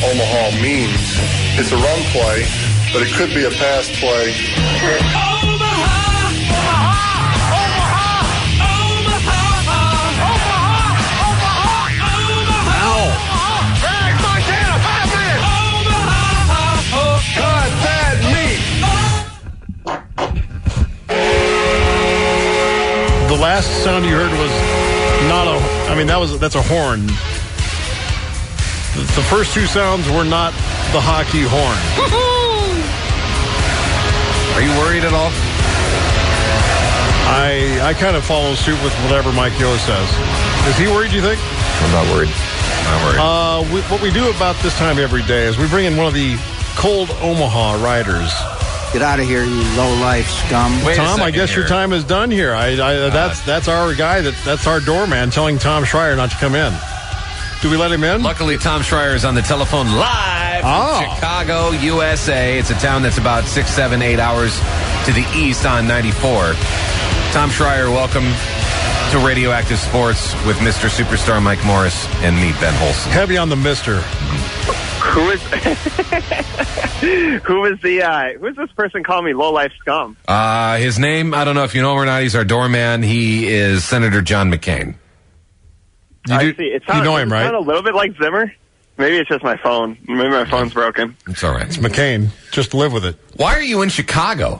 Omaha means. It's a run play, but it could be a pass play. The last sound you heard was not a, that's a horn. The first two sounds were not the hockey horn. Are you worried at all? I kind of follow suit with whatever Mike Yo says. Is he worried, do you think? I'm not worried. What we do about this time every day is we bring in one of the cold Omaha riders. Get out of here, you low-life scum. Tom, I guess your time is done here. That's our guy. That's our doorman telling Tom Schreier not to come in. Do we let him in? Luckily, Tom Schreier is on the telephone live from Chicago, USA. It's a town that's about 6, 7, 8 hours to the east on 94. Tom Schreier, welcome to Radioactive Sports with Mr. Superstar Mike Morris and me, Ben Holson. Heavy on the mister. Who is this person calling me low-life scum? His name, I don't know if you know him or not. He's our doorman. He is Senator John McCain. You know him, right? It sounds a little bit like Zimmer. Maybe it's just my phone. Maybe my phone's broken. It's all right. It's McCain. Just live with it. Why are you in Chicago?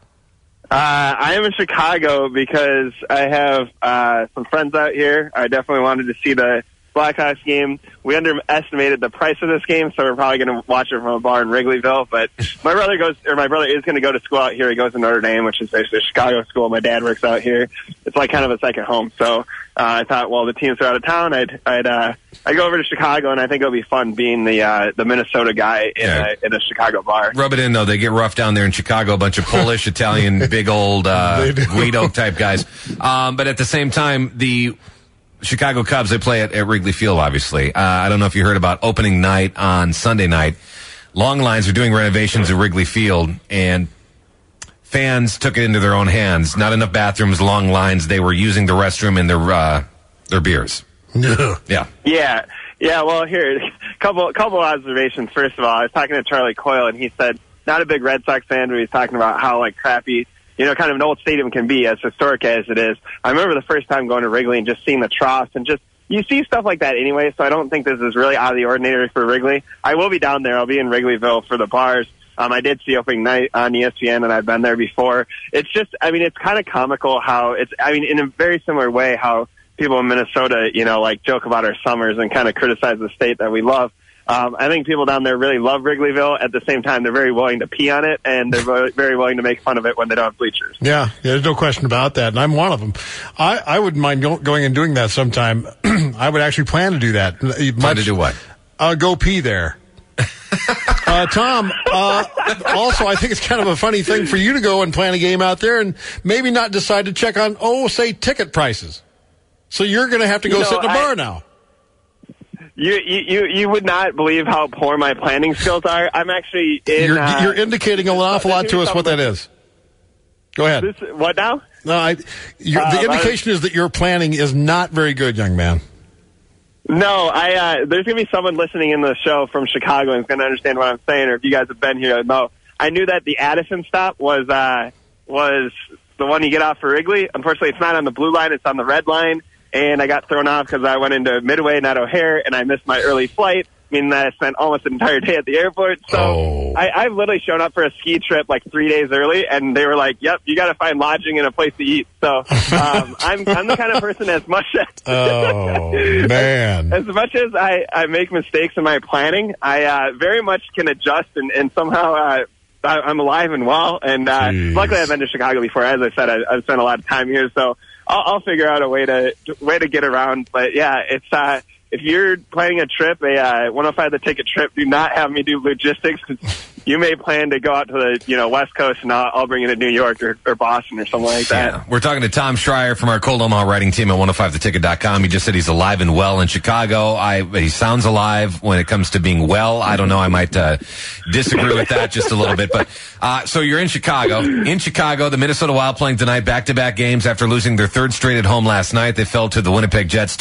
I am in Chicago because I have some friends out here. I definitely wanted to see the Blackhawks game. We underestimated the price of this game, so we're probably going to watch it from a bar in Wrigleyville. But my brother is going to go to school out here. He goes to Notre Dame, which is basically a Chicago school. My dad works out here. It's like kind of a second home. So I thought, well, the teams are out of town. I'd go over to Chicago, and I think it'll be fun being the Minnesota guy in a Chicago bar. Rub it in, though. They get rough down there in Chicago. A bunch of Polish, Italian, big old Guido type guys. But at the same time, the Chicago Cubs, they play at Wrigley Field, obviously. I don't know if you heard about opening night on Sunday night. Long Lines are doing renovations at Wrigley Field, and fans took it into their own hands. Not enough bathrooms, long lines. They were using the restroom in their beers. Yeah. Well, here, a couple observations. First of all, I was talking to Charlie Coyle, and he said not a big Red Sox fan, but he's talking about how crappy, kind of an old stadium can be, as historic as it is. I remember the first time going to Wrigley and just seeing the troughs, and just, you see stuff like that anyway, so I don't think this is really out of the ordinary for Wrigley. I will be down there. I'll be in Wrigleyville for the bars. I did see opening night on ESPN, and I've been there before. It's just, it's kind of comical how in a very similar way how people in Minnesota, joke about our summers and kind of criticize the state that we love. I think people down there really love Wrigleyville. At the same time, they're very willing to pee on it, and they're very willing to make fun of it when they don't have bleachers. Yeah, there's no question about that, and I'm one of them. I wouldn't mind going and doing that sometime. I would actually plan to do that. Plan to do what? Go pee there. Tom, also, I think it's kind of a funny thing for you to go and plan a game out there and maybe not decide to check on, say, ticket prices. So you're going to have to go sit in a bar now. You would not believe how poor my planning skills are. I'm actually in... You're indicating an awful lot to us what that is. Go ahead. What now? No, the indication is that your planning is not very good, young man. No, there's going to be someone listening in the show from Chicago and is going to understand what I'm saying, or if you guys have been here, no. I knew that the Addison stop was the one you get off for Wrigley. Unfortunately, it's not on the blue line, it's on the red line. And I got thrown off because I went into Midway, not O'Hare, and I missed my early flight, meaning that I spent almost an entire day at the airport. So I've literally shown up for a ski trip 3 days early, and they were like, yep, you got to find lodging and a place to eat. So I'm the kind of person as much as... man. As much as I make mistakes in my planning, I very much can adjust and somehow... I'm alive and well, and luckily I've been to Chicago before. As I said, I've spent a lot of time here, so I'll figure out a way to get around. But yeah, it's if you're planning a trip, a 105 the ticket trip, do not have me do logistics. you may plan to go out to the West Coast, and I'll bring you to New York or Boston or something like that. Yeah. We're talking to Tom Schreier from our Cold Omaha writing team at 105theticket.com. He just said he's alive and well in Chicago. He sounds alive when it comes to being well. I don't know. I might disagree with that just a little bit. But so you're in Chicago. In Chicago, the Minnesota Wild playing tonight back-to-back games after losing their third straight at home last night. They fell to the Winnipeg Jets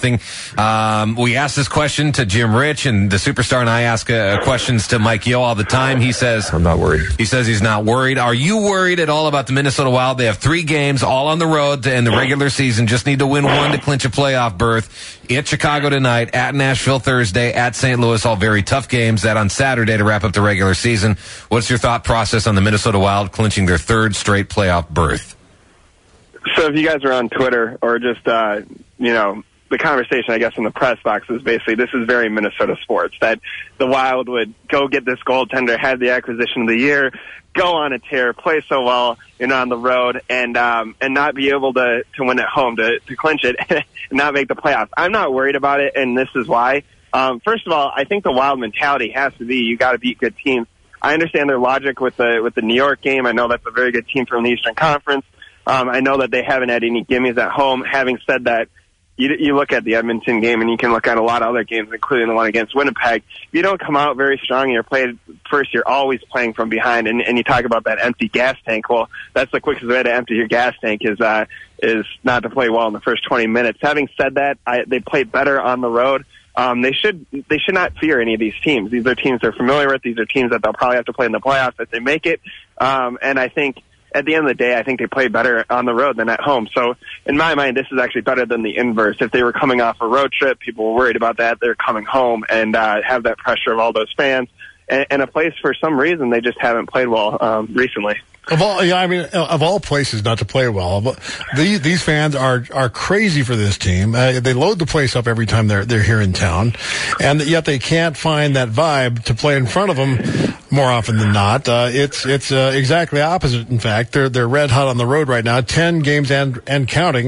2-0. We asked this question to Jim Rich, and the superstar and I ask questions to Mike Yeo all the time. He says, I'm not worried. He says he's not worried. Are you worried at all about the Minnesota Wild? They have 3 games all on the road to end the regular season. Just need to win 1 to clinch a playoff berth. At Chicago tonight, at Nashville Thursday, at St. Louis, all very tough games. That on Saturday to wrap up the regular season. What's your thought process on the Minnesota Wild clinching their 3rd straight playoff berth? So if you guys are on Twitter or just, the conversation, I guess, in the press box is basically this is very Minnesota sports, that the Wild would go get this goaltender, have the acquisition of the year, go on a tear, play so well, on the road, and not be able to win at home, to clinch it, and not make the playoffs. I'm not worried about it, and this is why. First of all, I think the Wild mentality has to be you got to beat good teams. I understand their logic with the New York game. I know that's a very good team from the Eastern Conference. I know that they haven't had any gimmies at home. Having said that, you look at the Edmonton game, and you can look at a lot of other games, including the one against Winnipeg. If you don't come out very strong and you're played first, you're always playing from behind. And you talk about that empty gas tank. Well, that's the quickest way to empty your gas tank is not to play well in the first 20 minutes. Having said that, they play better on the road. They should not fear any of these teams. These are teams they're familiar with. These are teams that they'll probably have to play in the playoffs if they make it. And I think at the end of the day, I think they play better on the road than at home. So in my mind, this is actually better than the inverse. If they were coming off a road trip, people were worried about that. They're coming home and have that pressure of all those fans. And a place, for some reason, they just haven't played well recently. Of all places not to play well, these fans are crazy for this team. They load the place up every time they're here in town, and yet they can't find that vibe to play in front of them more often than not. It's exactly opposite. In fact, they're red hot on the road right now, 10 games and counting.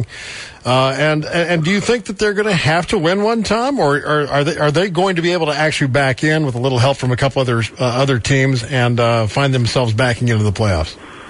And do you think that they're going to have to win one, Tom, or are they going to be able to actually back in with a little help from a couple other teams and find themselves backing into the playoffs?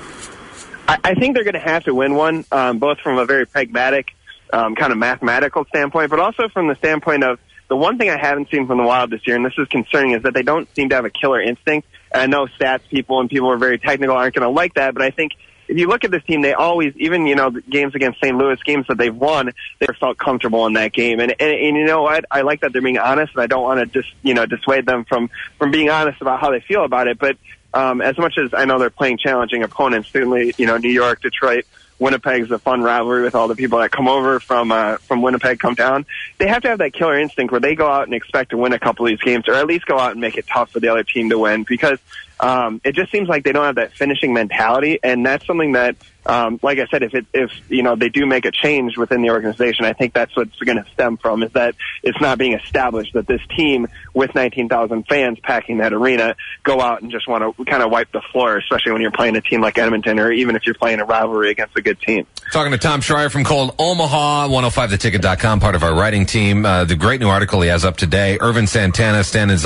I think they're going to have to win one, both from a very pragmatic, kind of mathematical standpoint, but also from the standpoint of the one thing I haven't seen from the Wild this year, and this is concerning, is that they don't seem to have a killer instinct. And I know stats people and people who are very technical aren't going to like that, but I think if you look at this team, they always, even, the games against St. Louis, games that they've won, they felt comfortable in that game. And you know what? I like that they're being honest, and I don't want to dissuade them from being honest about how they feel about it. But as much as I know they're playing challenging opponents, certainly, New York, Detroit, Winnipeg's a fun rivalry with all the people that come over from Winnipeg, come down. They have to have that killer instinct where they go out and expect to win a couple of these games, or at least go out and make it tough for the other team to win, because it just seems like they don't have that finishing mentality, and that's something that, like I said, if they do make a change within the organization, I think that's what's going to stem from, is that it's not being established that this team with 19,000 fans packing that arena go out and just want to kind of wipe the floor, especially when you're playing a team like Edmonton, or even if you're playing a rivalry against a good team. Talking to Tom Schreier from Cold Omaha, 105theticket.com, part of our writing team. The great new article he has up today, Irvin Santana,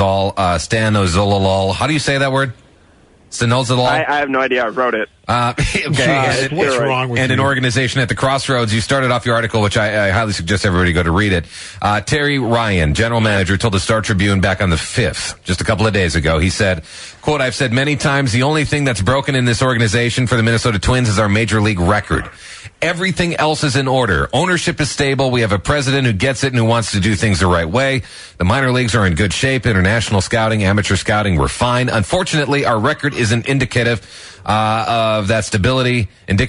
Stanozolol. How do you say that word? Stanozolol? I have no idea. I wrote it. Okay. What's wrong with you? And an organization at the Crossroads. You started off your article, which I highly suggest everybody go to read it. Terry Ryan, general manager, told the Star Tribune back on the 5th, just a couple of days ago. He said, quote, "I've said many times the only thing that's broken in this organization for the Minnesota Twins is our major league record. Everything else is in order. Ownership is stable. We have a president who gets it and who wants to do things the right way. The minor leagues are in good shape. International scouting, amateur scouting, we're fine. Unfortunately, our record isn't indicative of that stability,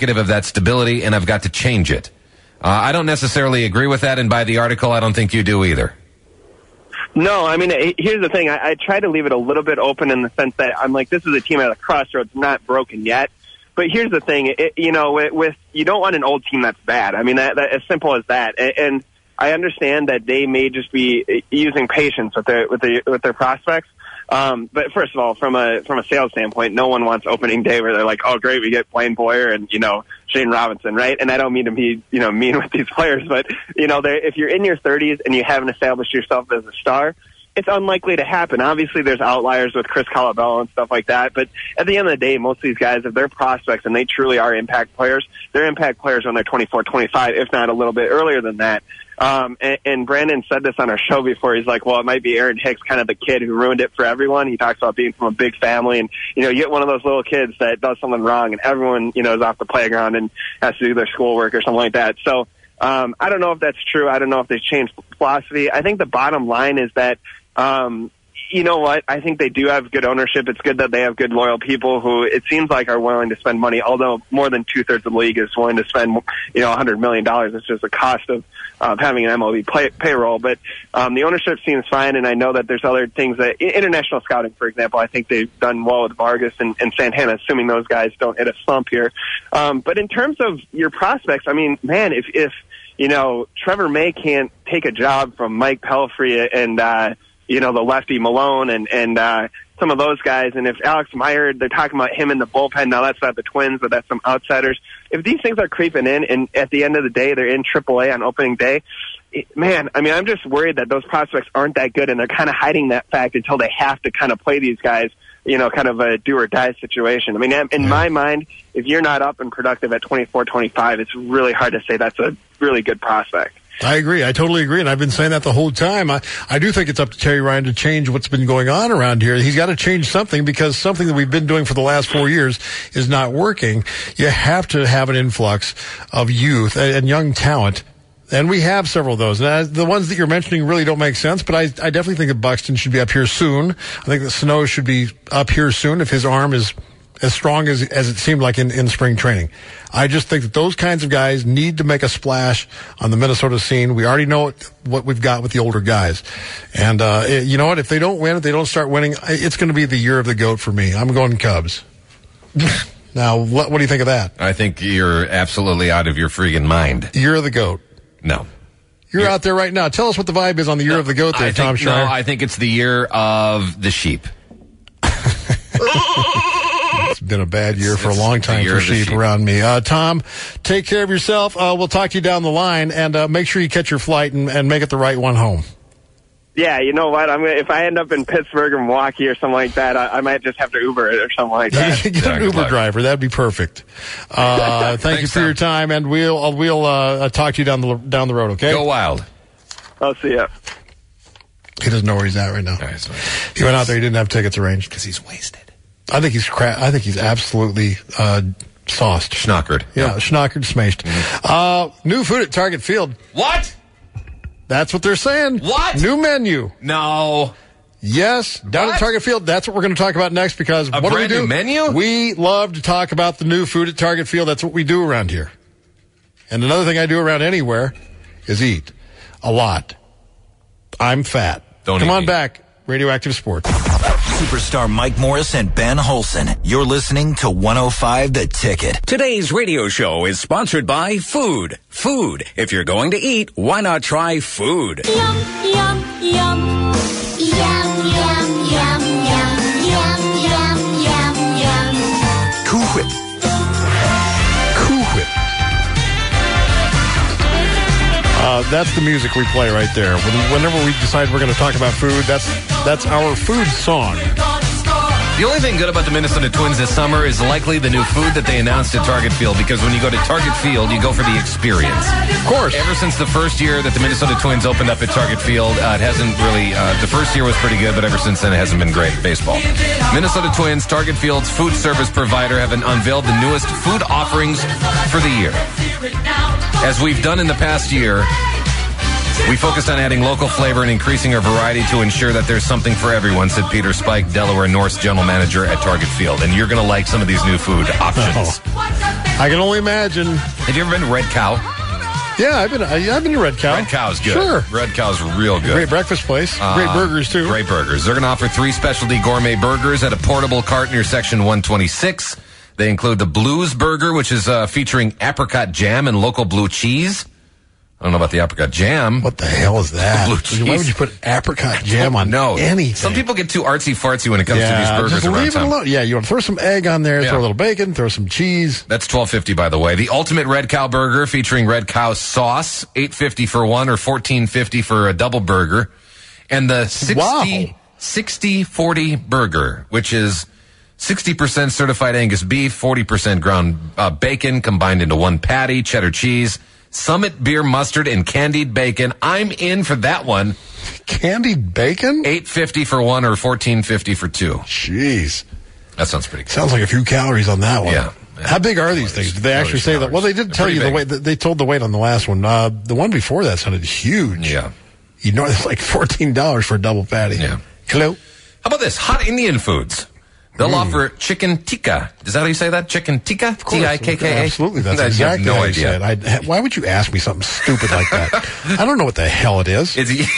and I've got to change it." I don't necessarily agree with that, and by the article, I don't think you do either. No, I mean, here's the thing. I try to leave it a little bit open in the sense that I'm like, this is a team at a crossroads, not broken yet. But here's the thing, with you don't want an old team that's bad. I mean, that as simple as that. And I understand that they may just be using patience with their prospects. But first of all, from a sales standpoint, no one wants opening day where they're like, oh great, we get Blaine Boyer and Shane Robinson, right? And I don't mean to be mean with these players, but if you're in your 30s and you haven't established yourself as a star, it's unlikely to happen. Obviously, there's outliers with Chris Colabello and stuff like that, but at the end of the day, most of these guys, if they're prospects and they truly are impact players, they're impact players when they're 24, 25, if not a little bit earlier than that. And Brandon said this on our show before. He's like, well, it might be Aaron Hicks, kind of the kid who ruined it for everyone. He talks about being from a big family, and, you get one of those little kids that does something wrong, and everyone, is off the playground and has to do their schoolwork or something like that. So I don't know if that's true. I don't know if they've changed philosophy. I think the bottom line is that, you know what? I think they do have good ownership. It's good that they have good, loyal people who it seems like are willing to spend money, although more than 2/3 of the league is willing to spend, $100 million. It's just the cost of having an MLB payroll. But the ownership seems fine, and I know that there's other things that international scouting, for example, I think they've done well with Vargas and Santana, assuming those guys don't hit a slump here. But in terms of your prospects, I mean, man, if Trevor May can't take a job from Mike Pelfrey and the lefty Malone and some of those guys, and if Alex Meyer, they're talking about him in the bullpen. Now, that's not the Twins, but that's some outsiders. If these things are creeping in, and at the end of the day, they're in AAA on opening day, man, I mean, I'm just worried that those prospects aren't that good, and they're kind of hiding that fact until they have to kind of play these guys, kind of a do-or-die situation. I mean, in my mind, if you're not up and productive at 24, 25, it's really hard to say that's a really good prospect. I agree. I totally agree. And I've been saying that the whole time. I do think it's up to Terry Ryan to change what's been going on around here. He's got to change something because something that we've been doing for the last 4 years is not working. You have to have an influx of youth and young talent. And we have several of those. Now, the ones that you're mentioning really don't make sense, but I definitely think that Buxton should be up here soon. I think that Sano should be up here soon if his arm is as strong as it seemed like in spring training. I just think that those kinds of guys need to make a splash on the Minnesota scene. We already know what we've got with the older guys. And, you know what? If they don't win, if they don't start winning, it's going to be the year of the GOAT for me. I'm going Cubs. Now, what do you think of that? I think you're absolutely out of your freaking mind. Year of the GOAT. No. You're out there right now. Tell us what the vibe is on the year of the GOAT there, Tom Shire. No, I think it's the year of the sheep. It's been a bad year for a long time for sheep around me. Tom, take care of yourself. We'll talk to you down the line, and make sure you catch your flight and make it the right one home. Yeah, you know what? If I end up in Pittsburgh or Milwaukee or something like that, I might just have to Uber it or something like that. Get an Uber driver. That'd be perfect. Thank you for your time, and we'll talk to you down the road. Okay? Go Wild. I'll see ya. He doesn't know where he's at right now. He went out there. He didn't have tickets arranged because he's wasted. I think he's I think he's absolutely sauced. Schnockered. Yeah, schnockered, smashed. New food at Target Field. What? That's what they're saying. What? New menu. No. Yes, down at Target Field. That's what we're going to talk about next because what do we do? New menu? We love to talk about the new food at Target Field. That's what we do around here. And another thing I do around anywhere is eat a lot. I'm fat. Come on back. Radioactive Sports. Superstar Mike Morris and Ben Holson. You're listening to 105 The Ticket. Today's radio show is sponsored by Food. Food. If you're going to eat, why not try food? Yum, yum, yum. Yum, yum, yum, yum. Yum, yum, yum, yum. Cool Whip. Cool Whip. That's the music we play right there. Whenever we decide we're going to talk about food, that's our food song. The only thing good about the Minnesota Twins this summer is likely the new food that they announced at Target Field, because when you go to Target Field, you go for the experience. Of course. Ever since the first year that the Minnesota Twins opened up at Target Field, it hasn't really, the first year was pretty good, but ever since then it hasn't been great at baseball. Minnesota Twins, Target Field's food service provider, have unveiled the newest food offerings for the year. As we've done in the past year, we focused on adding local flavor and increasing our variety to ensure that there's something for everyone, said Peter Spike, Delaware North's general manager at Target Field. And you're going to like some of these new food options. I can only imagine. Have you ever been to Red Cow? Yeah, I've been to Red Cow. Red Cow's good. Sure. Red Cow's real good. Great breakfast place. Great burgers, too. Great burgers. They're going to offer 3 specialty gourmet burgers at a portable cart near Section 126. They include the Blues Burger, which is featuring apricot jam and local blue cheese. I don't know about the apricot jam. What the hell is that? Blue cheese. Why would you put apricot jam on anything? Some people get too artsy-fartsy when it comes to these burgers just around leave town. it alone. Yeah, you want to throw some egg on there, throw a little bacon, throw some cheese. That's $12.50, by the way. The Ultimate Red Cow Burger featuring Red Cow sauce, $8.50 for one or $14.50 for a double burger. And the Wow. 60-40 burger, which is 60% certified Angus beef, 40% ground bacon combined into one patty, cheddar cheese, Summit beer mustard, and candied bacon. I'm in for that one. Candied bacon? $8.50 for one or $14.50 for two. Jeez. That sounds pretty good. Sounds like a few calories on that one. Yeah. How big are these things? Did they actually say that? Well, they did tell Pretty you the big. weight. They told the weight on the last one. The one before that sounded huge. Yeah. You know, it's like $14 for a double patty. Yeah. Hello? How about this? Hot Indian foods. They'll offer chicken tikka. Is that how you say that? Chicken tikka? T-I-K-K-A? Absolutely. That's I have exactly no how you idea. say it. Why would you ask me something stupid like that? I don't know what the hell it is.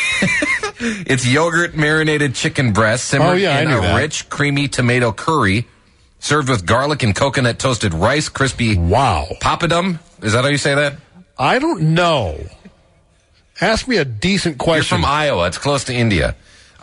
It's yogurt marinated chicken breast simmered I in knew a that. rich, creamy tomato curry, served with garlic and coconut toasted rice, crispy Wow. papadum. Is that how you say that? I don't know. Ask me a decent You're question. from Iowa. It's close to India.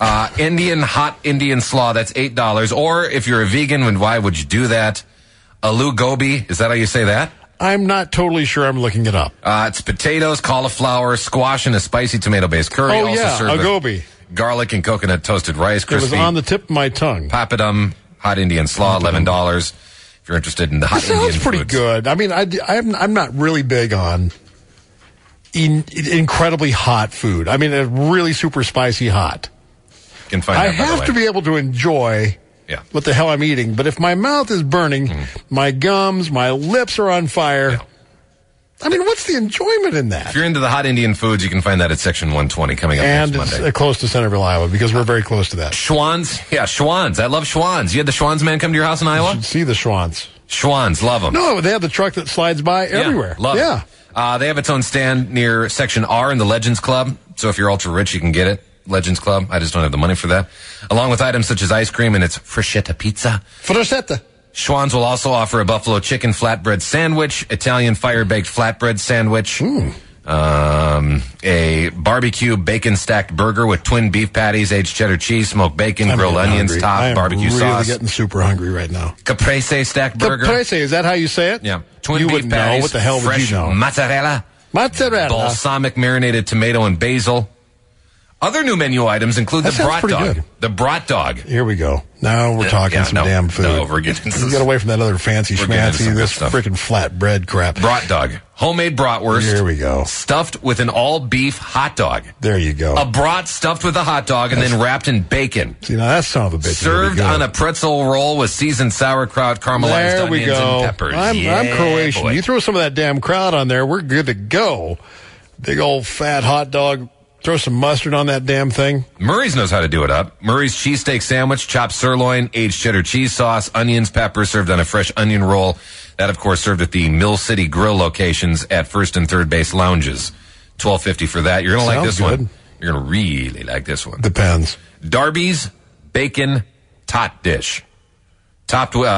Hot Indian slaw, that's $8. Or if you're a vegan, then why would you do that? Aloo gobi, is that how you say that? I'm not totally sure. I'm looking it up. It's potatoes, cauliflower, squash, and a spicy tomath-based curry. Oh, also yeah, served a with gobi. garlic and coconut toasted rice, It was crispy on the tip of my tongue. papadum, hot Indian slaw, $11. If you're interested in the hot That sounds Indian pretty foods. good. I mean, I'm not really big on incredibly hot food. I mean, really super spicy hot. You can find I that, by the have way. to be able to enjoy Yeah. what the hell I'm eating. But if my mouth is burning, my gums, my lips are on fire. Yeah. I mean, what's the enjoyment in that? If you're into the hot Indian foods, you can find that at Section 120 coming up And next it's Monday. close to Centerville, Iowa, because we're very close to that. Schwann's. Yeah, Schwann's. I love Schwann's. You had the Schwann's man come to your house in You Iowa? should see the Schwann's. Schwann's. Love them. No, they have the truck that slides by everywhere. Love Yeah. it. They have its own stand near Section R in the Legends Club. So if you're ultra rich, you can get it. Legends Club. I just don't have the money for that. Along with items such as ice cream and its Freshetta pizza. Frosetta. Schwann's will also offer a buffalo chicken flatbread sandwich, Italian fire-baked flatbread sandwich, a barbecue bacon stacked burger with twin beef patties, aged cheddar cheese, smoked bacon, I'm grilled getting onions, hungry. top, I am barbecue really sauce, getting super hungry right now. caprese stacked burger. Caprese, is that how you say it? Yeah. Twin you beef would know. patties, What the hell would fresh you know? mozzarella, Mozzarella. balsamic marinated tomato and basil. Other new menu items include That the sounds brat pretty dog. good. The brat dog. Here we go. Now we're talking Yeah, some no, damn food. no, we're getting You get away from that other fancy We're getting into schmancy, some good this stuff. freaking flatbread crap. Brat dog. Homemade bratwurst. Here we go. Stuffed with an all beef hot dog. There you go. A brat stuffed with a hot dog and then wrapped in bacon. See, now that son of a bitch is Served really good. on a pretzel roll with seasoned sauerkraut, caramelized There we onions, go. and peppers. I'm Yeah, Croatian. boy. You throw some of that damn kraut on there, we're good to go. Big old fat hot dog. Throw some mustard on that damn thing. Murray's knows how to do it up. Murray's cheesesteak sandwich, chopped sirloin, aged cheddar cheese sauce, onions, peppers, served on a fresh onion roll. That, of course, served at the Mill City Grill locations at First and Third Base Lounges. $12.50 for that. You're going to like Sounds this good. one. You're going to really like this one. Depends. Darby's Bacon Tot Dish. Topped with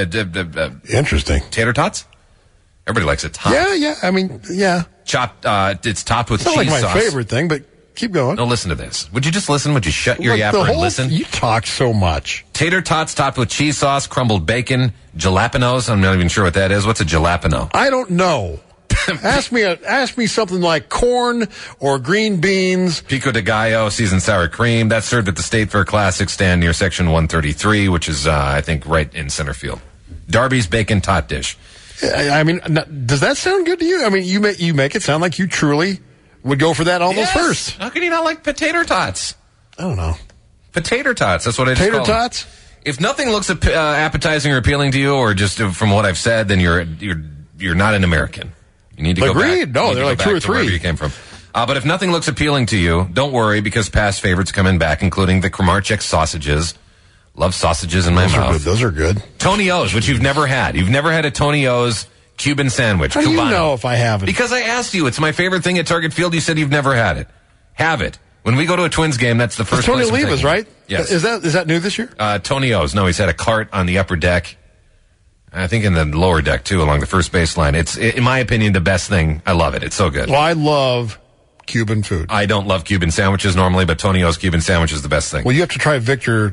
Interesting. tater tots? Everybody likes it topped. Yeah. I mean, yeah. Chopped, it's topped with It's not cheese like my sauce. favorite thing, but keep going. No, listen to this. Would you just listen? Would you shut your Like, yapper and listen? You talk so much. Tater tots topped with cheese sauce, crumbled bacon, jalapenos. I'm not even sure what that is. What's a jalapeno? I don't know. ask me something like corn or green beans. Pico de gallo, seasoned sour cream. That's served at the State Fair Classic stand near Section 133, which is, I think, right in center field. Darby's Bacon Tot Dish. I mean, does that sound good to you? I mean, you make it sound like you truly would go for that almost first. How can you not like potato tots? I don't know. Potato tots. That's what I just Tater call them. tots? If nothing looks appetizing or appealing to you, or just from what I've said, then you're not an American. You need to go back. Agreed. No, you need they're to like go 2 or back to wherever 3. you came from. But if nothing looks appealing to you, don't worry, because past favorites coming back, including the Kramarczyk sausages. Love sausages in my Those are mouth. good. Those are good. Tony O's, which you've never had. You've never had a Tony O's Cuban sandwich. How do you Cubano. know if I haven't? Because I asked you. It's my favorite thing at Target Field. You said you've never had it. Have it. When we go to a Twins game, that's the first Tony place we're Oliva's, taking it. right? Yes. Is that new this year? Tony O's. No, he's had a cart on the upper deck. I think in the lower deck, too, along the first baseline. It's, in my opinion, the best thing. I love it. It's so good. Well, I love Cuban food. I don't love Cuban sandwiches normally, but Tony O's Cuban sandwich is the best thing. Well, you have to try Victor's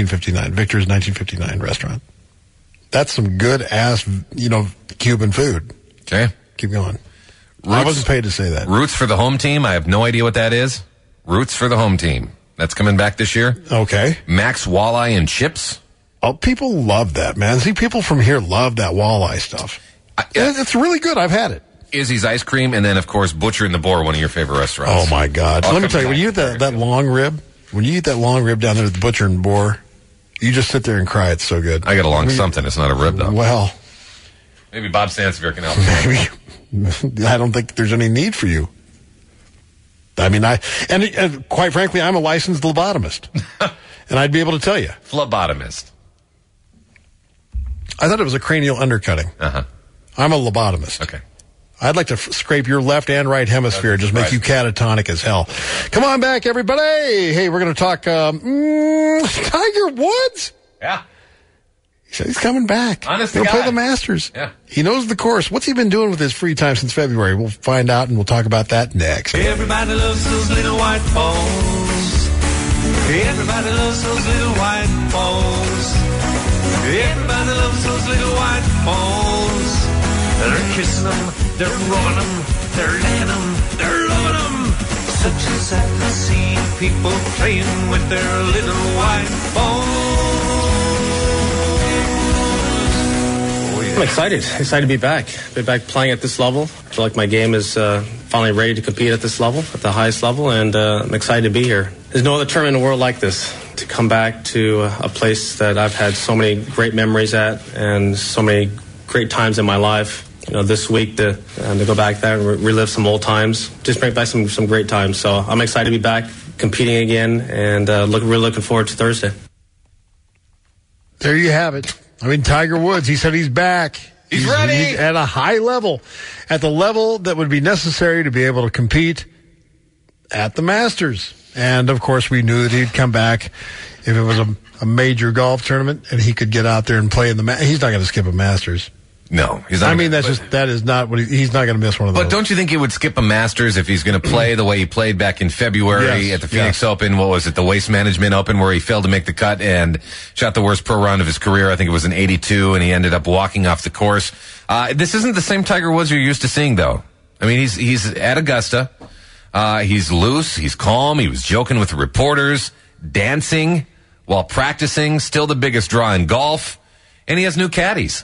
1959 restaurant. That's some good ass, Cuban food. Okay. Keep going. I wasn't paid to say that. Roots for the home team. I have no idea what that is. Roots for the home team. That's coming back this year. Okay. Max Walleye and Chips. Oh, people love that, man. See, people from here love that walleye stuff. It's really good. I've had it. Izzy's Ice Cream, and then, of course, Butcher and the Boar, one of your favorite restaurants. Oh, my God. Let me tell you, when you eat that long rib, when you eat that long rib down there at the Butcher and Boar, you just sit there and cry. It's so good. I got a long something. It's not a rib, though. Well. Maybe Bob Sansevier can help. Maybe. I don't think there's any need for you. I mean, and quite frankly, I'm a licensed lobotomist. And I'd be able to tell you. Phlebotomist. I thought it was a cranial undercutting. Uh-huh. I'm a lobotomist. Okay. I'd like to scrape your left and right hemisphere, just make you catatonic as hell. Come on back, everybody. Hey, we're going to talk Tiger Woods. Yeah. He said he's coming back. Honest He'll to play God. the Masters. Yeah. He knows the course. What's he been doing with his free time since February? We'll find out, and we'll talk about that next. Everybody loves those little white balls. Everybody loves those little white balls. Everybody loves those little white balls. They're kissing them, they're rubbing them, they're licking them, they're loving them. Such a sight to see people playing with their little white balls. I'm excited to be back. Be back playing at this level. I feel like my game is finally ready to compete at this level, at the highest level, and I'm excited to be here. There's no other tournament in the world like this. To come back to a place that I've had so many great memories at and so many great times in my life. You know, this week to go back there and relive some old times, just bring back some great times. So I'm excited to be back competing again, and really looking forward to Thursday. There you have it. I mean, Tiger Woods, he said he's back. He's ready. He's at a high level, at the level that would be necessary to be able to compete at the Masters. And, of course, we knew that he'd come back if it was a major golf tournament and he could get out there and play in the Masters. He's not going to skip a Masters. No, he's not. I mean, that is not what he's not going to miss one of those. But don't you think he would skip a Masters if he's going to play the way he played back in February at the Phoenix Open? What was it, the Waste Management Open, where he failed to make the cut and shot the worst pro round of his career? I think it was an 82, and he ended up walking off the course. This isn't the same Tiger Woods you're used to seeing, though. I mean, he's at Augusta. He's loose. He's calm. He was joking with the reporters, dancing while practicing. Still the biggest draw in golf, and he has new caddies.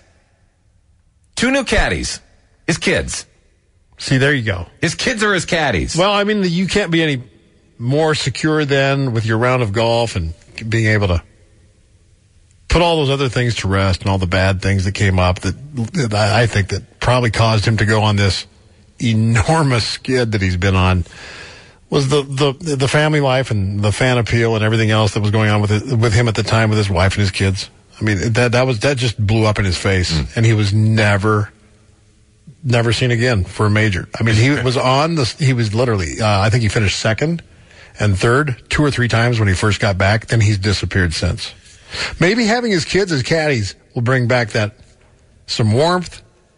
2 new caddies. His kids. See, there you go. His kids are his caddies. Well, I mean, you can't be any more secure than with your round of golf and being able to put all those other things to rest and all the bad things that came up that I think that probably caused him to go on this enormous skid that he's been on. Was the family life and the fan appeal and everything else that was going on with him at the time with his wife and his kids. I mean, that just blew up in his face, and he was never seen again for a major. I mean, he was literally, I think he finished second and third 2 or 3 times when he first got back. Then he's disappeared since. Maybe having his kids as caddies will bring back some warmth,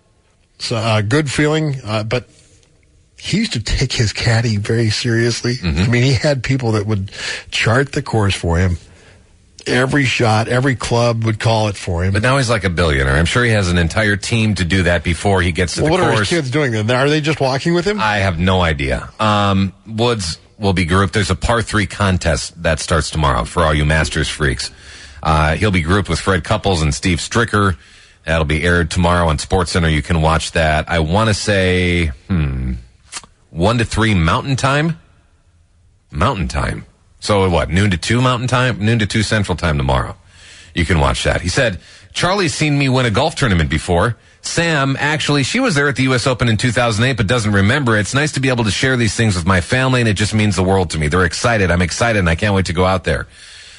good feeling, but he used to take his caddy very seriously. Mm-hmm. I mean, he had people that would chart the course for him. Every shot, every club would call it for him. But now he's like a billionaire. I'm sure he has an entire team to do that before he gets to the course. What are his kids doing then? Are they just walking with him? I have no idea. Woods will be grouped. There's a par 3 contest that starts tomorrow for all you Masters freaks. He'll be grouped with Fred Couples and Steve Stricker. That'll be aired tomorrow on SportsCenter. You can watch that. I want to say 1 to 3 Mountain Time. Mountain Time. So what, noon to 2 Mountain Time? Noon to 2 Central Time tomorrow. You can watch that. He said, Charlie's seen me win a golf tournament before. Sam, actually, she was there at the U.S. Open in 2008, but doesn't remember. It's nice to be able to share these things with my family, and it just means the world to me. They're excited. I'm excited, and I can't wait to go out there.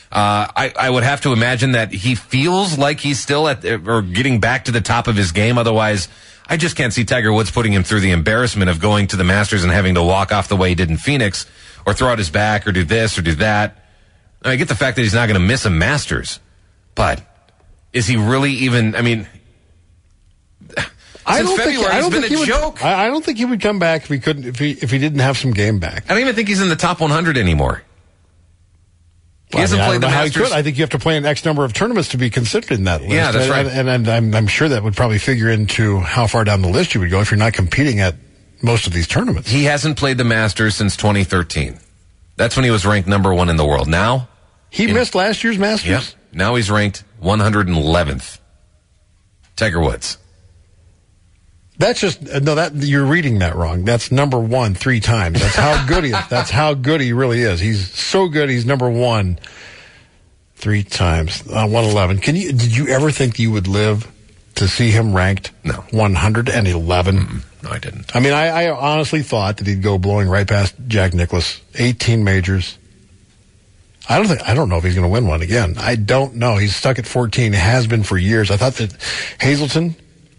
I would have to imagine that he feels like he's still or getting back to the top of his game. Otherwise, I just can't see Tiger Woods putting him through the embarrassment of going to the Masters and having to walk off the way he did in Phoenix, or throw out his back, or do this, or do that. I get the fact that he's not going to miss a Masters, but is he really even, I mean, I since February, it's been a joke. I don't think he would come back if he didn't have some game back. I don't even think he's in the top 100 anymore. He hasn't played the Masters. I think you have to play an X number of tournaments to be considered in that list. Yeah, that's right. And I'm sure that would probably figure into how far down the list you would go if you're not competing at most of these tournaments. He hasn't played the Masters since 2013. That's when he was ranked number 1 in the world. Now, he missed last year's Masters? Yeah. Now he's ranked 111th. Tiger Woods. That's just, no, that you're reading that wrong. That's number 1 3 times. That's how good he is. That's how good he really is. He's so good, he's number 1 3 times. 111. Did you ever think you would live to see him ranked? No. 111? No, I didn't. I mean, I honestly thought that he'd go blowing right past Jack Nicklaus. 18 majors. I don't know if he's going to win one again. I don't know. He's stuck at 14. He has been for years. I thought that Hazeltine,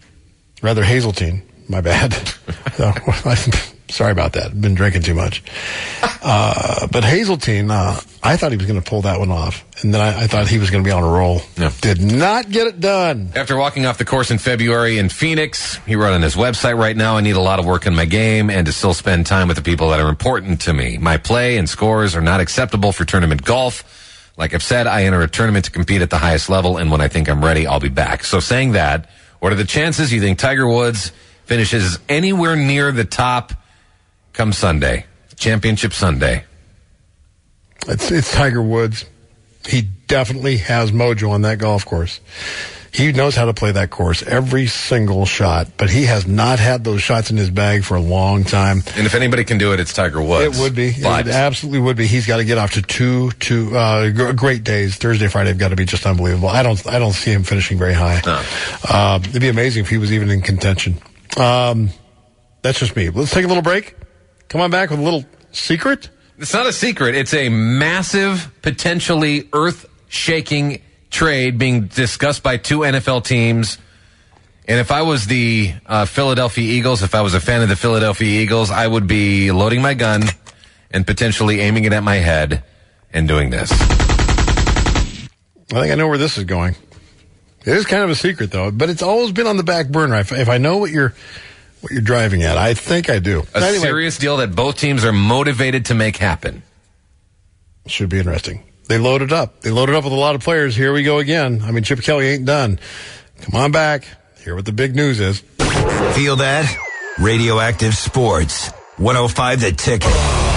my bad. So, sorry about that. I've been drinking too much. But Hazeltine, I thought he was going to pull that one off. And then I thought he was going to be on a roll. Yeah. Did not get it done. After walking off the course in February in Phoenix, he wrote on his website, right now I need a lot of work in my game and to still spend time with the people that are important to me. My play and scores are not acceptable for tournament golf. Like I've said, I enter a tournament to compete at the highest level, and when I think I'm ready, I'll be back. So saying that, what are the chances you think Tiger Woods finishes anywhere near the top come Sunday? Championship Sunday. It's Tiger Woods. He definitely has mojo on that golf course. He knows how to play that course, every single shot, but he has not had those shots in his bag for a long time. And if anybody can do it, it's Tiger Woods. It would be. But It absolutely would be. He's got to get off to two great days. Thursday, Friday have got to be just unbelievable. I don't see him finishing very high. No. It'd be amazing if he was even in contention. That's just me. Let's take a little break. Come on back with a little secret. It's not a secret. It's a massive, potentially earth-shaking trade being discussed by 2 NFL teams. And if I was the Philadelphia Eagles, if I was a fan of the Philadelphia Eagles, I would be loading my gun and potentially aiming it at my head and doing this. I think I know where this is going. It is kind of a secret, though, but it's always been on the back burner. If I know what you're driving at, I think I do. A serious deal that both teams are motivated to make happen. Should be interesting. They loaded up. They loaded up with a lot of players. Here we go again. I mean, Chip Kelly ain't done. Come on back. Hear what the big news is. Feel that? Radioactive Sports. 105 The Ticket.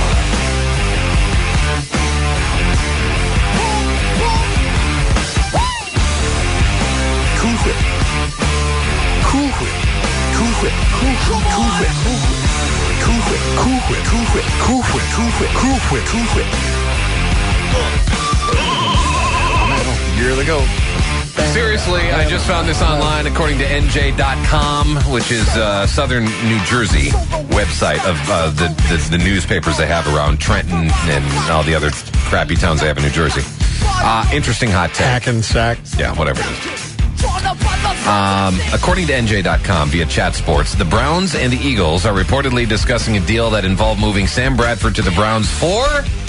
Here they go. Seriously, I just found this online according to NJ.com, which is Southern New Jersey website of the newspapers they have around Trenton and all the other crappy towns they have in New Jersey. Interesting hot take. Hackensack. Yeah, whatever it is. According to NJ.com via Chat Sports, the Browns and the Eagles are reportedly discussing a deal that involved moving Sam Bradford to the Browns for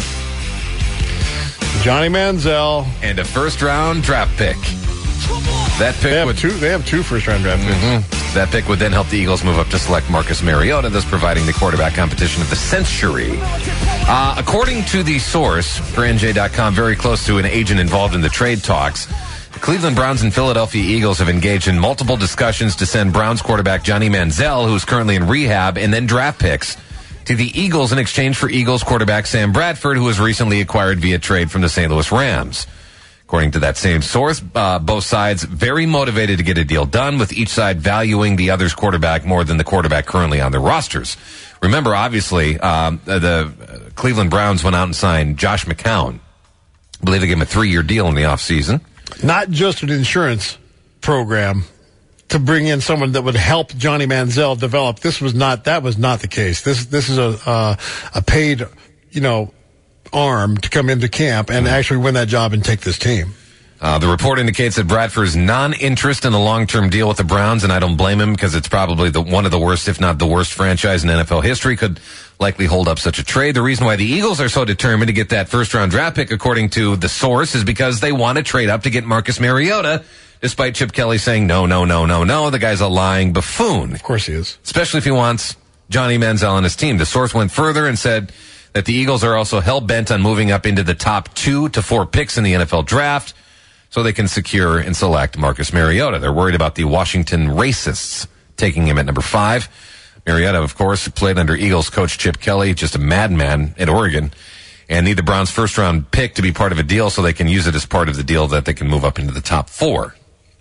Johnny Manziel and a first-round draft pick. That pick they have two first-round draft picks. Mm-hmm. That pick would then help the Eagles move up to select Marcus Mariota, thus providing the quarterback competition of the century. According to the source for NJ.com, very close to an agent involved in the trade talks, the Cleveland Browns and Philadelphia Eagles have engaged in multiple discussions to send Browns quarterback Johnny Manziel, who's currently in rehab, and then draft picks to the Eagles in exchange for Eagles quarterback Sam Bradford, who was recently acquired via trade from the St. Louis Rams. According to that same source, both sides very motivated to get a deal done, with each side valuing the other's quarterback more than the quarterback currently on their rosters. Remember, obviously, the Cleveland Browns went out and signed Josh McCown. I believe they gave him a 3-year deal in the offseason. Not just an insurance program to bring in someone that would help Johnny Manziel develop. That was not the case. This is a paid, arm to come into camp and actually win that job and take this team. The report indicates that Bradford's non-interest in a long-term deal with the Browns, and I don't blame him because it's probably one of the worst, if not the worst franchise in NFL history, could likely hold up such a trade. The reason why the Eagles are so determined to get that first-round draft pick, according to the source, is because they want to trade up to get Marcus Mariota, despite Chip Kelly saying, no, the guy's a lying buffoon. Of course he is. Especially if he wants Johnny Manziel on his team. The source went further and said that the Eagles are also hell-bent on moving up into the top 2 to 4 picks in the NFL draft so they can secure and select Marcus Mariota. They're worried about the Washington racists taking him at number 5. Mariota, of course, played under Eagles coach Chip Kelly, just a madman at Oregon. and need the Browns' first-round pick to be part of a deal so they can use it as part of the deal that they can move up into the top 4.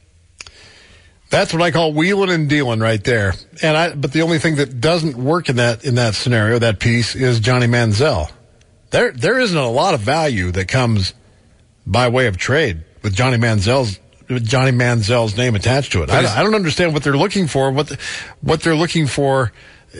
That's what I call wheeling and dealing right there. But the only thing that doesn't work in that scenario, that piece, is Johnny Manziel. There isn't a lot of value that comes by way of trade with Johnny Manziel's name attached to it. I don't understand what they're looking for. What they're looking for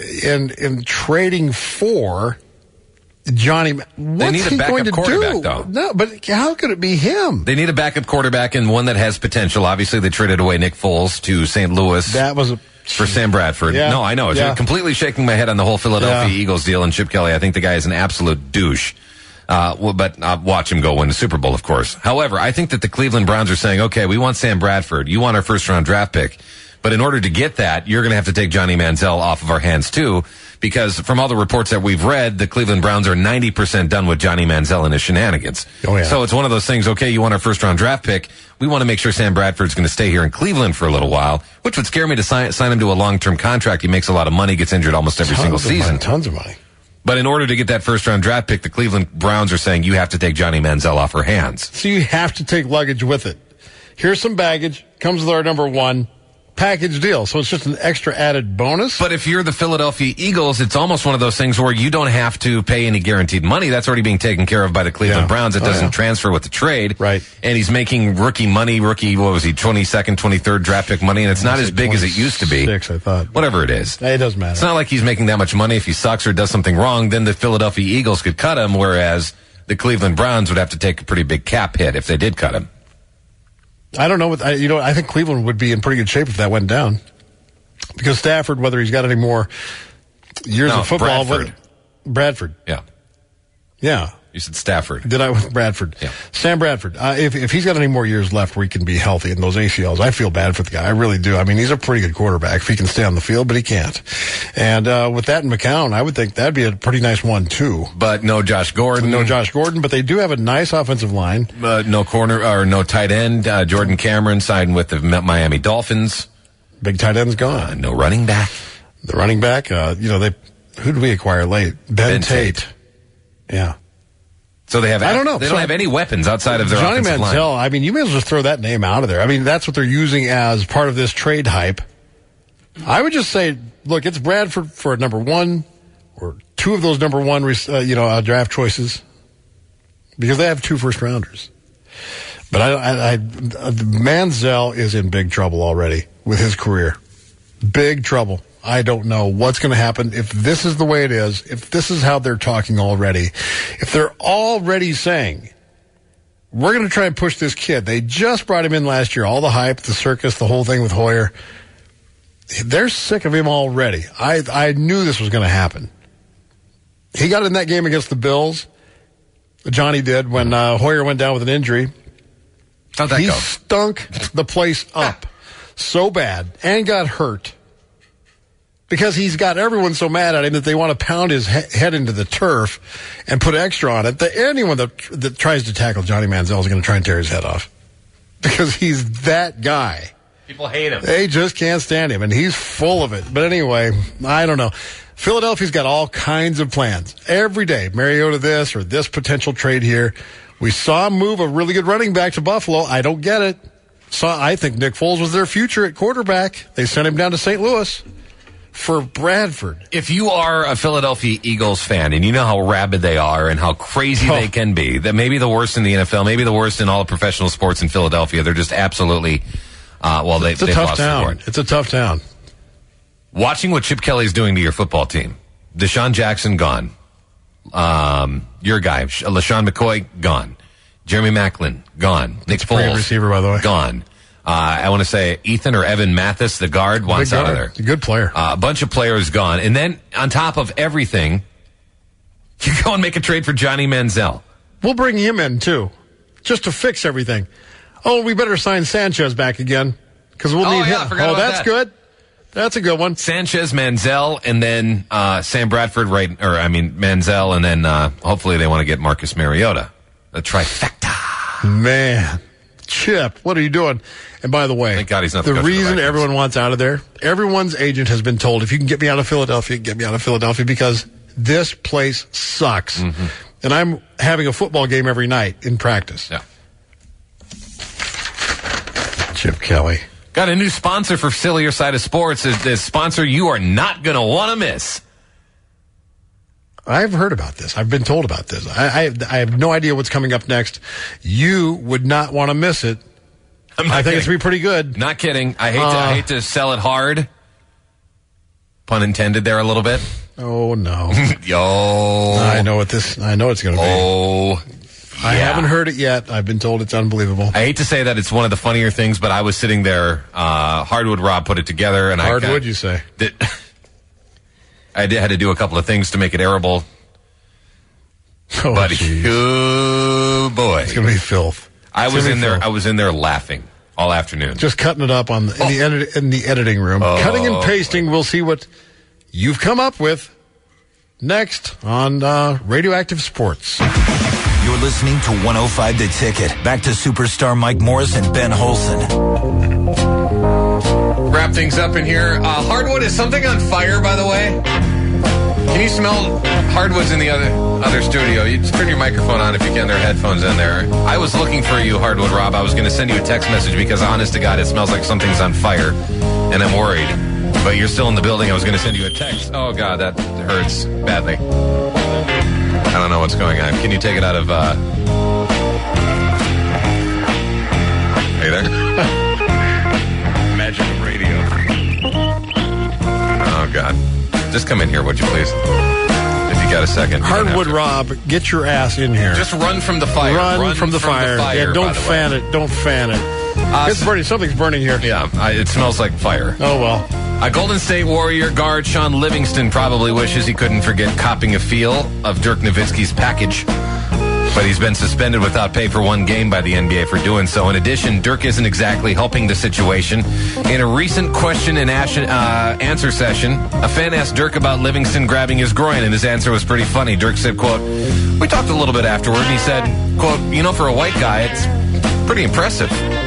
in trading for Johnny. What's he going to do? Though. No, but how could it be him? They need a backup quarterback and one that has potential. Obviously, they traded away Nick Foles to St. Louis. That was for Sam Bradford. Yeah. No, I know. It's completely shaking my head on the whole Philadelphia Eagles deal and Chip Kelly. I think the guy is an absolute douche. But watch him go win the Super Bowl, of course. However, I think that the Cleveland Browns are saying, okay, we want Sam Bradford. You want our first-round draft pick. But in order to get that, you're going to have to take Johnny Manziel off of our hands, too, because from all the reports that we've read, the Cleveland Browns are 90% done with Johnny Manziel and his shenanigans. Oh, yeah. So it's one of those things, okay, you want our first-round draft pick. We want to make sure Sam Bradford's going to stay here in Cleveland for a little while, which would scare me to sign him to a long-term contract. He makes a lot of money, gets injured almost every single season. Tons of money. But in order to get that first-round draft pick, the Cleveland Browns are saying you have to take Johnny Manziel off our hands. So you have to take luggage with it. Here's some baggage. Comes with our number 1 package deal. So it's just an extra added bonus. But if you're the Philadelphia Eagles, it's almost one of those things where you don't have to pay any guaranteed money. That's already being taken care of by the Cleveland Browns. It doesn't transfer with the trade. Right. And he's making rookie money, what was he, 22nd, 23rd draft pick money, and it's not as big as it used to be. 26, I thought. Whatever it is. It doesn't matter. It's not like he's making that much money. If he sucks or does something wrong, then the Philadelphia Eagles could cut him, whereas the Cleveland Browns would have to take a pretty big cap hit if they did cut him. I don't know. I think Cleveland would be in pretty good shape if that went down. Because Stafford, whether he's got any more years of football... Bradford. Yeah. Yeah. You said Stafford. Did I with Bradford? Yeah. Sam Bradford. If he's got any more years left where he can be healthy in those ACLs, I feel bad for the guy. I really do. I mean, he's a pretty good quarterback if he can stay on the field, but he can't. And with that in McCown, I would think that'd be a pretty nice one, too. But no Josh Gordon. But they do have a nice offensive line. No corner or no tight end. Jordan Cameron signed with the Miami Dolphins. Big tight end's gone. No running back. The running back, who did we acquire late? Ben Tate. Yeah. So they have. I don't know. They don't have any weapons outside of their offensive line. Johnny Manziel. I mean, you may as well just throw that name out of there. I mean, that's what they're using as part of this trade hype. I would just say, look, it's Bradford for number 1 or 2 of those number 1, draft choices because they have 2 first-rounders. But Manziel is in big trouble already with his career. Big trouble. I don't know what's going to happen if this is the way it is, if this is how they're talking already, if they're already saying, we're going to try and push this kid. They just brought him in last year, all the hype, the circus, the whole thing with Hoyer. They're sick of him already. I knew this was going to happen. He got in that game against the Bills. Johnny did when Hoyer went down with an injury. How'd that go? He stunk the place up so bad and got hurt because he's got everyone so mad at him that they want to pound his head into the turf and put extra on it. That anyone that tries to tackle Johnny Manziel is going to try and tear his head off because he's that guy. People hate him. They just can't stand him, and he's full of it. But anyway, I don't know. Philadelphia's got all kinds of plans. Every day, Mariota this or this potential trade here. We saw him move a really good running back to Buffalo. I don't get it. I think Nick Foles was their future at quarterback. They sent him down to St. Louis for Bradford. If you are a Philadelphia Eagles fan and you know how rabid they are and how crazy they can be, that maybe the worst in the NFL, maybe the worst in all of professional sports in Philadelphia, they're just absolutely, it's a tough town. It's a tough town. Watching what Chip Kelly's doing to your football team. Deshaun Jackson, gone. Your guy, LaShawn McCoy, gone. Jeremy Maclin, gone. Nick Foles, great receiver, by the way, gone. I want to say Ethan or Evan Mathis, the guard, wants out of there. A good player. A bunch of players gone. And then, on top of everything, you go and make a trade for Johnny Manziel. We'll bring him in, too, just to fix everything. Oh, we better sign Sanchez back again, because we'll need him. Oh, that's good. That's a good one. Sanchez, Manziel, and then Sam Bradford, Manziel, and then hopefully they want to get Marcus Mariota. A trifecta. Man. Chip, what are you doing? And by the way, thank God he's not the reason everyone wants out of there, everyone's agent has been told, if you can get me out of Philadelphia, get me out of Philadelphia, because this place sucks. Mm-hmm. and I'm having a football game every night in practice. Yeah. Chip Kelly. Got a new sponsor for Sillier Side of Sports. A sponsor you are not going to want to miss. I've heard about this. I've been told about this. I have no idea what's coming up next. You would not want to miss it. I think it's going to be pretty good. Not kidding. I hate to sell it hard. Pun intended there a little bit. Oh, no. Yo. I know it's going to be. Oh. I haven't heard it yet. I've been told it's unbelievable. I hate to say that it's one of the funnier things, but I was sitting there. Hardwood Rob put it together, and Hardwood, you say? I had to do a couple of things to make it airable. Oh, but oh boy, it's gonna be filth. I was in there laughing all afternoon, just cutting it up in the editing room, cutting and pasting. We'll see what you've come up with next on Radioactive Sports. You're listening to 105 The Ticket. Back to superstar Mike Morris and Ben Holson. Wrap things up in here. Hardwood, is something on fire, by the way? Can you smell hardwoods in the other studio? You just turn your microphone on if you can. There are headphones in there. I was looking for you, Hardwood Rob. I was going to send you a text message because, honest to God, it smells like something's on fire, and I'm worried. But you're still in the building. I was going to send you a text. Oh, God, that hurts badly. I don't know what's going on. Can you take it out of... Are you there? Magic of radio. Oh, God. Just come in here, would you, please? If you got a second. Hardwood Rob, get your ass in here. Just run from the fire. Run from the fire. Yeah, don't fan it. Don't fan it. It's burning. Something's burning here. Yeah, it smells like fire. Oh, well. A Golden State Warrior guard, Sean Livingston, probably wishes he couldn't forget copping a feel of Dirk Nowitzki's package. But he's been suspended without pay for one game by the NBA for doing so. In addition, Dirk isn't exactly helping the situation. In a recent question and answer session, a fan asked Dirk about Livingston grabbing his groin, and his answer was pretty funny. Dirk said, quote, "We talked a little bit afterward," and he said, quote, "You know, for a white guy, it's pretty impressive."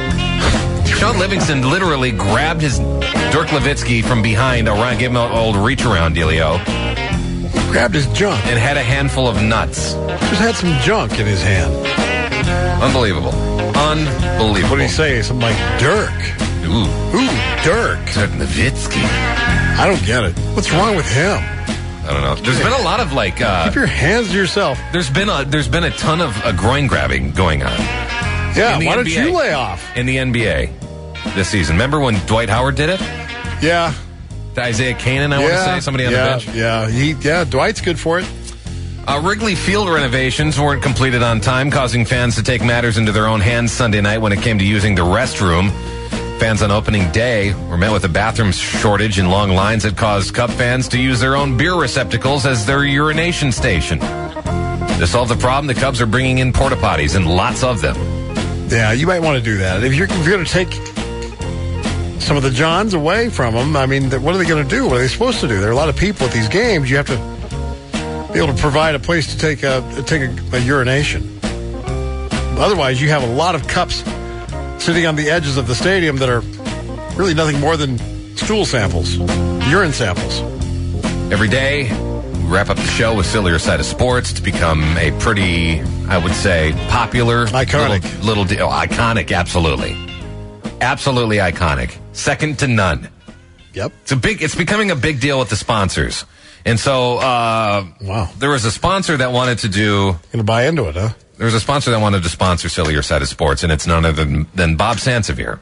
Sean Livingston literally grabbed his Dirk Nowitzki from behind, gave him an old reach-around dealio. Grabbed his junk. And had a handful of nuts. Just had some junk in his hand. Unbelievable. Unbelievable. What did he say? Something like Dirk. Ooh, Dirk. Dirk Nowitzki. I don't get it. What's wrong with him? I don't know. There's been a lot of keep your hands to yourself. There's been a ton of groin grabbing going on. Yeah, why don't you lay off? In the NBA this season. Remember when Dwight Howard did it? Yeah. Isaiah Canaan, I want to say, somebody on the bench. Yeah, Dwight's good for it. Wrigley Field renovations weren't completed on time, causing fans to take matters into their own hands Sunday night when it came to using the restroom. Fans on opening day were met with a bathroom shortage and long lines that caused Cub fans to use their own beer receptacles as their urination station. To solve the problem, the Cubs are bringing in porta potties, and lots of them. Yeah, you might want to do that. If you're going to take some of the Johns away from them, I mean, what are they going to do? What are they supposed to do? There are a lot of people at these games. You have to be able to provide a place to take a urination. Otherwise, you have a lot of cups sitting on the edges of the stadium that are really nothing more than stool samples, urine samples. Every day, we wrap up the show with Sillier Side of Sports to become a pretty, I would say, popular, iconic little deal. Iconic, absolutely. Absolutely iconic. Second to none. Yep. It's becoming a big deal with the sponsors. And so, there was a sponsor that wanted to do... Gonna buy into it, huh? There was a sponsor that wanted to sponsor Sillier Side of Sports, and it's none other than Bob Sansevier.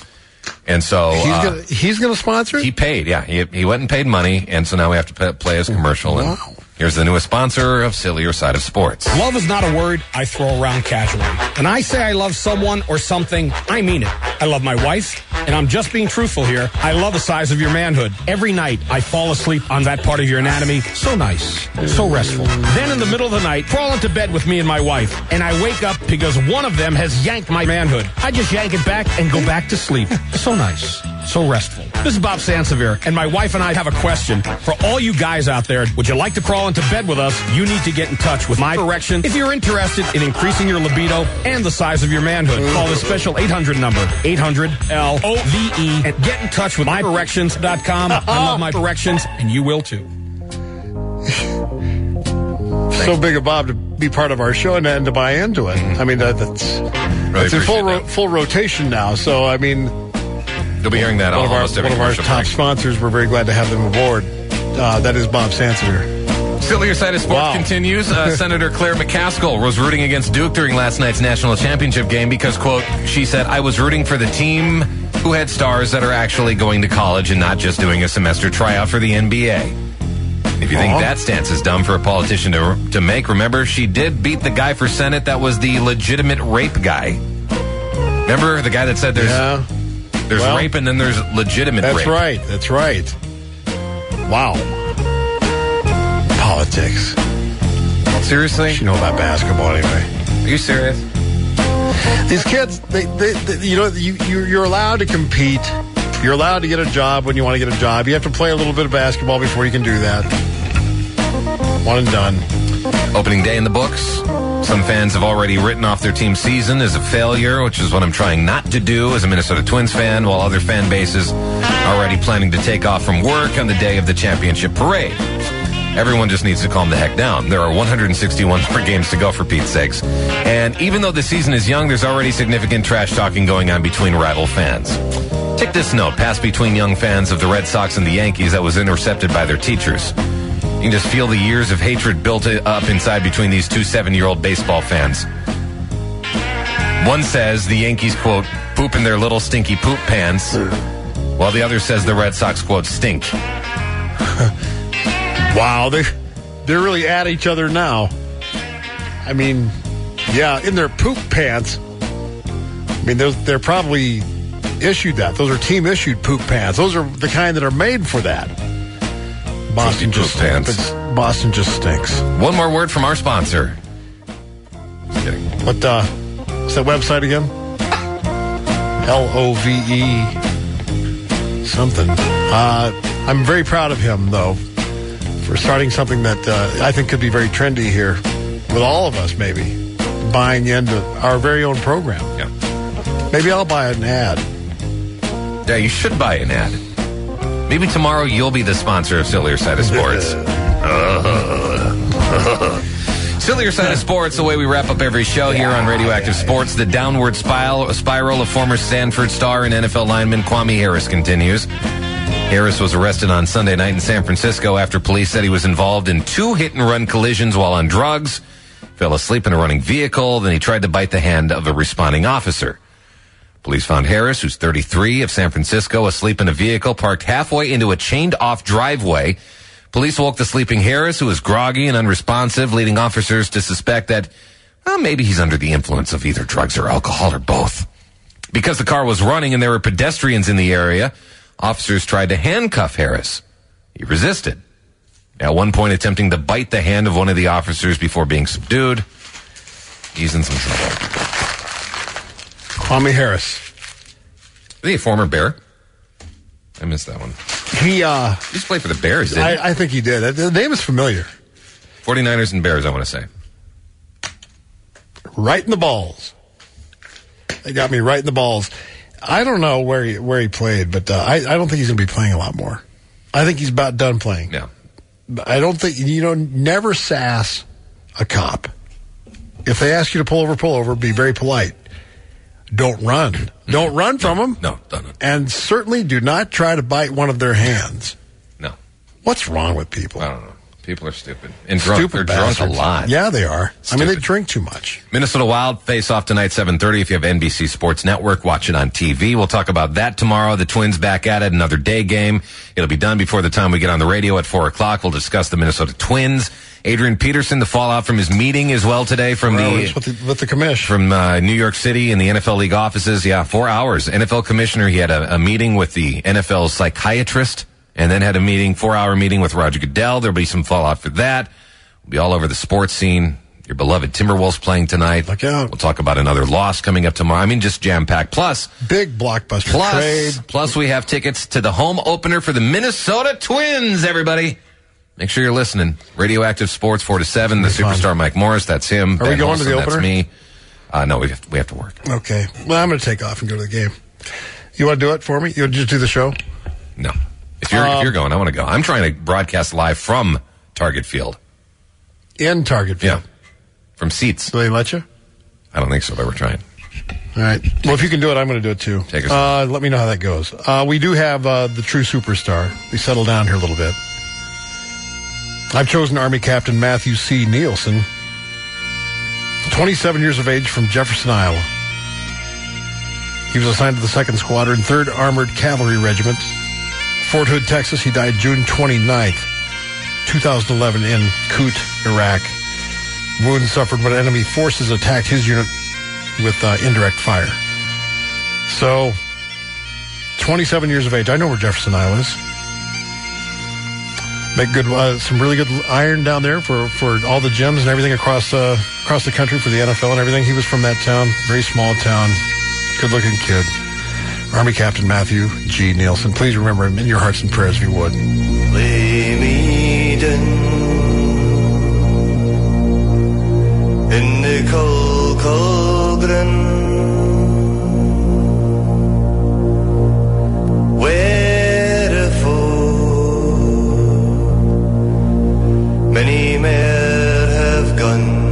And so... He's gonna sponsor it? He paid, yeah. He went and paid money, and so now we have to play his commercial. Wow. And here's the newest sponsor of Sillier Side of Sports. Love is not a word I throw around casually. When I say I love someone or something, I mean it. I love my wife, and I'm just being truthful here. I love the size of your manhood. Every night, I fall asleep on that part of your anatomy. So nice. So restful. Then in the middle of the night, crawl into bed with me and my wife, and I wake up because one of them has yanked my manhood. I just yank it back and go back to sleep. So nice. So restful. This is Bob Sansevier, and my wife and I have a question. For all you guys out there, would you like to crawl into bed with us? You need to get in touch with My Erection if you're interested in increasing your libido and the size of your manhood. Call the special 800 number, 800-LOVE, and get in touch with myerections.com. I love My Erections, and you will too. So big of Bob be part of our show and to buy into it. I mean, that's it's in full rotation now. So, I mean, you'll be hearing that almost every one of our top sponsors. We're very glad to have them aboard. That is Bob Sansevier. Still, your side of sports continues. Senator Claire McCaskill was rooting against Duke during last night's national championship game because, quote, she said, I was rooting for the team who had stars that are actually going to college and not just doing a semester tryout for the NBA. If you think that stance is dumb for a politician to make, remember, she did beat the guy for Senate that was the legitimate rape guy. Remember the guy that said there's rape and then there's legitimate rape? That's right. Wow. Politics. Seriously? You know about basketball anyway. Are you serious? These kids, you're allowed to compete. You're allowed to get a job when you want to get a job. You have to play a little bit of basketball before you can do that. One and done. Opening day in the books. Some fans have already written off their team's season as a failure, which is what I'm trying not to do as a Minnesota Twins fan, while other fan bases are already planning to take off from work on the day of the championship parade. Everyone just needs to calm the heck down. There are 161 more games to go, for Pete's sakes. And even though the season is young, there's already significant trash talking going on between rival fans. Take this note, passed between young fans of the Red Sox and the Yankees that was intercepted by their teachers. You can just feel the years of hatred built up inside between these two 7-year-old baseball fans. One says the Yankees, quote, poop in their little stinky poop pants, while the other says the Red Sox, quote, stink. Wow, they're really at each other now. I mean, yeah, in their poop pants. I mean, they're probably issued that. Those are team-issued poop pants. Those are the kind that are made for that. Boston just stinks. One more word from our sponsor. Just kidding. What's that website again? LOVE something. I'm very proud of him, though, for starting something that I think could be very trendy here with all of us, maybe, buying into our very own program. Yeah. Maybe I'll buy an ad. Yeah, you should buy an ad. Maybe tomorrow you'll be the sponsor of Sillier Side of Sports. Sillier Side of Sports, the way we wrap up every show here on Radioactive Sports. The downward spiral of former Stanford star and NFL lineman Kwame Harris continues. Harris was arrested on Sunday night in San Francisco after police said he was involved in 2 hit-and-run collisions while on drugs, fell asleep in a running vehicle, then he tried to bite the hand of a responding officer. Police found Harris, who's 33, of San Francisco, asleep in a vehicle parked halfway into a chained-off driveway. Police woke the sleeping Harris, who was groggy and unresponsive, leading officers to suspect that maybe he's under the influence of either drugs or alcohol or both. Because the car was running and there were pedestrians in the area, officers tried to handcuff Harris. He resisted, at one point attempting to bite the hand of one of the officers before being subdued. He's in some trouble. Kwame Harris. Is he a former Bear? I missed that one. He used to play for the Bears, didn't he? I think he did. The name is familiar. 49ers and Bears, I want to say. Right in the balls. They got me right in the balls. I don't know where he played, but I don't think he's going to be playing a lot more. I think he's about done playing. Yeah. I don't think, never sass a cop. If they ask you to pull over, be very polite. Don't run. Don't run from them. No, don't. And certainly do not try to bite one of their hands. No. What's wrong with people? I don't know. People are stupid. And drunk. They're drunk a lot. Yeah, they are. Stupid. I mean, they drink too much. Minnesota Wild face off tonight, 7:30. If you have NBC Sports Network, watch it on TV. We'll talk about that tomorrow. The Twins back at it, another day game. It'll be done before the time we get on the radio at 4 o'clock. We'll discuss the Minnesota Twins. Adrian Peterson, the fallout from his meeting as well today from with the commissioner from New York City in the NFL league offices. Yeah, 4 hours. NFL commissioner. He had a meeting with the NFL psychiatrist, and then had a 4-hour meeting with Roger Goodell. There'll be some fallout for that. We'll be all over the sports scene. Your beloved Timberwolves playing tonight. Look out. We'll talk about another loss coming up tomorrow. I mean, just jam-packed. Plus, big blockbuster trade. Plus, we have tickets to the home opener for the Minnesota Twins, everybody. Make sure you're listening. Radioactive Sports, 4 to 7. The superstar Mike Morris, that's him. Are we going to the opener? That's me. No, we have to work. Okay. Well, I'm going to take off and go to the game. You want to do it for me? You want to just do the show? No. If you're going, I want to go. I'm trying to broadcast live from Target Field. In Target Field? Yeah. from seats. Do they let you? I don't think so, but we're trying. All right. Well, if you can do it, I'm going to do it too. Take us. Let me know how that goes. We do have the true superstar. We settle down here a little bit. I've chosen Army Captain Matthew C. Nielsen, 27 years of age, from Jefferson, Iowa. He was assigned to the 2nd Squadron, 3rd Armored Cavalry Regiment, Fort Hood, Texas. He died June 29th, 2011 in Kut, Iraq. Wounds suffered when enemy forces attacked his unit with indirect fire. So, 27 years of age. I know where Jefferson, Iowa is. Make good, some really good iron down there for all the gyms and everything across the country for the NFL and everything. He was from that town, very small town, good-looking kid. Army Captain Matthew G. Nielsen. Please remember him in your hearts and prayers if you would. Lay me down in the cold, cold glen, many men have gone.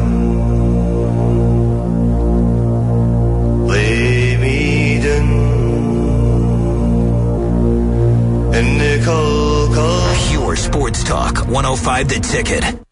Lay me down in the cold, cold. Pure Sports Talk, 105 The Ticket.